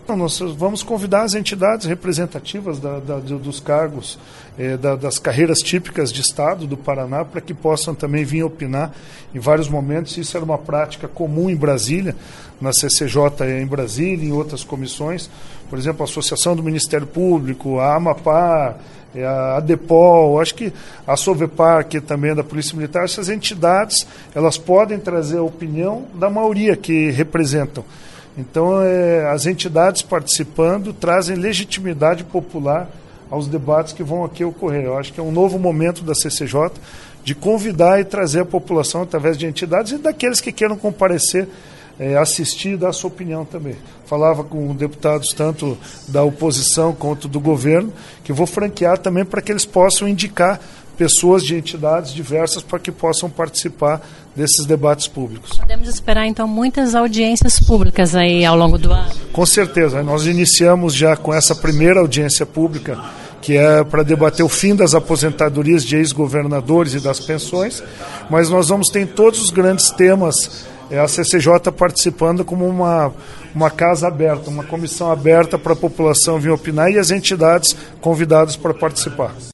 Então, nós vamos convidar as entidades representativas dos cargos, das carreiras típicas de Estado do Paraná, para que possam também vir opinar em vários momentos. Isso era uma prática comum em Brasília, na CCJ em Brasília, em outras comissões. Por exemplo, a Associação do Ministério Público, a AMAPAR, a ADEPOL, acho que a SOVEPAR, que também é da Polícia Militar. Essas entidades, elas podem trazer a opinião da maioria que representam. Então, as entidades participando trazem legitimidade popular aos debates que vão aqui ocorrer. Eu acho que é um novo momento da CCJ de convidar e trazer a população através de entidades e daqueles que queiram comparecer, assistir e dar a sua opinião também. Falava com deputados tanto da oposição quanto do governo, que vou franquear também para que eles possam indicar pessoas de entidades diversas para que possam participar desses debates públicos. Podemos esperar, então, muitas audiências públicas aí ao longo do ano? Com certeza. Nós iniciamos já com essa primeira audiência pública, que é para debater o fim das aposentadorias de ex-governadores e das pensões, mas nós vamos ter em todos os grandes temas a CCJ participando como uma casa aberta, uma comissão aberta para a população vir opinar e as entidades convidadas para participar.